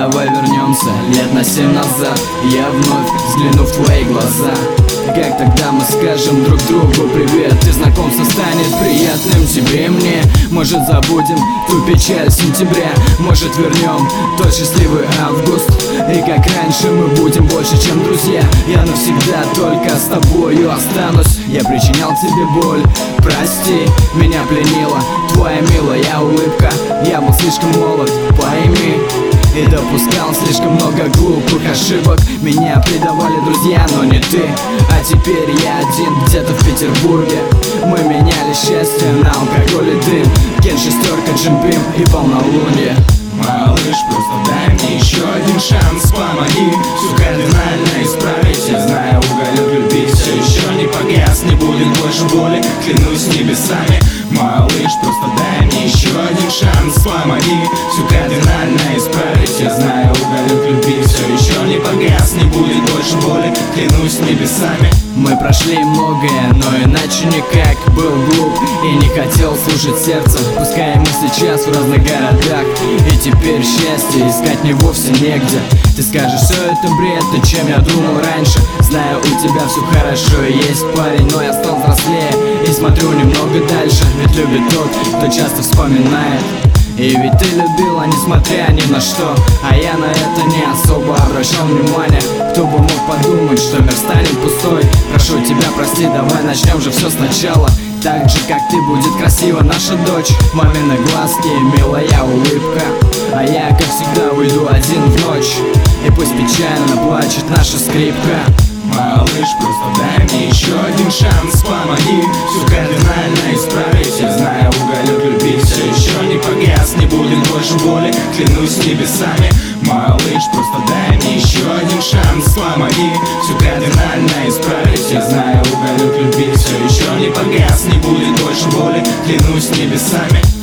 давай вернемся лет на 7 назад. Я вновь взгляну в твои глаза. Как тогда мы скажем друг другу привет, и знакомство станет приятным тебе и мне. Может забудем ту печаль сентября, может вернем тот счастливый август. И как раньше мы будем больше, чем друзья. Я навсегда только с тобою останусь. Я причинял тебе боль, прости, меня пленила твоя милая улыбка. Я был слишком молод, пойми, и допускал слишком много глупых ошибок. Меня предавали друзья, но не ты. А теперь я один где-то в Петербурге. Мы меняли счастье на алкоголь и дым, Кен, шестерка, Джим Бим и полнолуние. Малыш, просто дай мне еще один шанс, помоги все кардинально исправить. Я знаю, уголек любви все еще не погас, не будет больше боли, клянусь небесами. Малыш, просто дай мне еще один шанс, помоги все кардинально исправить. Я знаю, уголек любви все еще не погас, не будет больше боли, клянусь небесами. Мы прошли многое, но иначе никак. Был глуп и не хотел слушать сердце, пускай мы сейчас в разных городах. И теперь счастье искать мне вовсе негде. Ты скажешь, все это бред, и чем я думал раньше. Знаю, у тебя все хорошо и есть парень, но я стал взрослее и смотрю немного дальше. Ведь любит тот, кто часто вспоминает. И ведь ты любила, несмотря ни на что, а я на это не особо обращал внимание. Кто бы мог подумать, что мир станет пустой. Прошу тебя, прости, давай начнем же все сначала. Так же, как ты, будет красива наша дочь. Мамины глазки, милая улыбка. А я, как всегда, уйду один в ночь. И пусть печально плачет наша скрипка. Малыш, просто дай мне еще один шанс, помоги все кардинально исправить. Я знаю, уголек любви все еще не погас, не будет больше боли, клянусь небесами. Малыш, просто дай мне еще один шанс, помоги все кардинально исправить. Я знаю, уголек любви все еще не погас, не будет больше боли, клянусь небесами.